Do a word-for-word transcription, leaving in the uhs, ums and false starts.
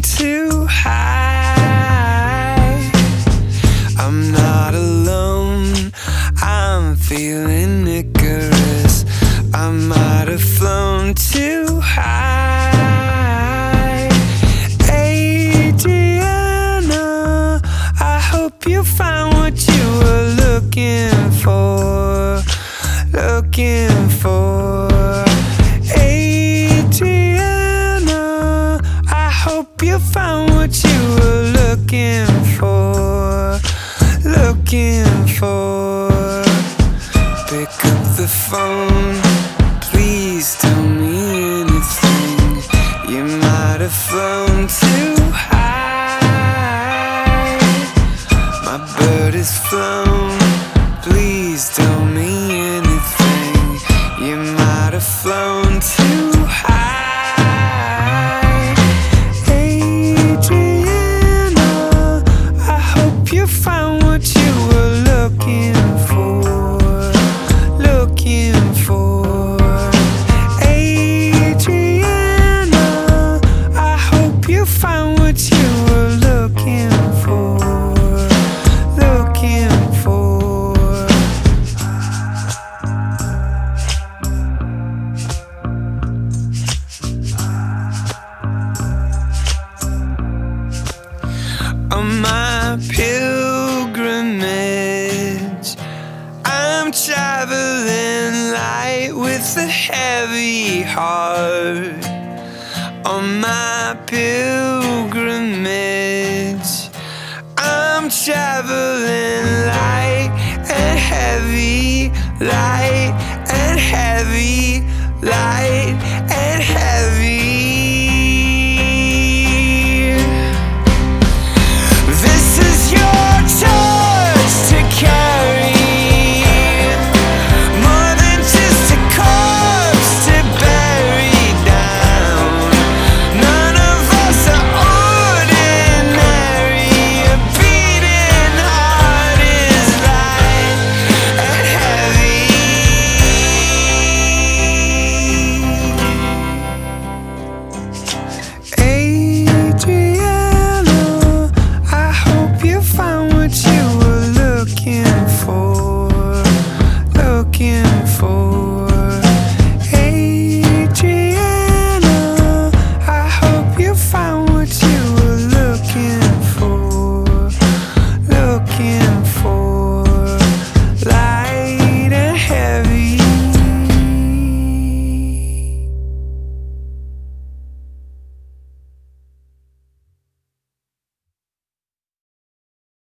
too high. I'm not alone, I'm feeling Icarus. I might have flown too high. Adriana, I hope you found what you were looking for, looking for. Adriana, I hope you found what you were looking for, looking for. Pick up the phone, please tell me anything. You might have flown too high. My bird is flown, please tell me anything. You might have flown too high. Adriana, I hope you found what you were looking for, looking for. Adriana, I hope you found what you were looking for, looking for. On my pilgrimage, I'm traveling light with a heavy heart. On my pilgrimage, I'm traveling light and heavy, light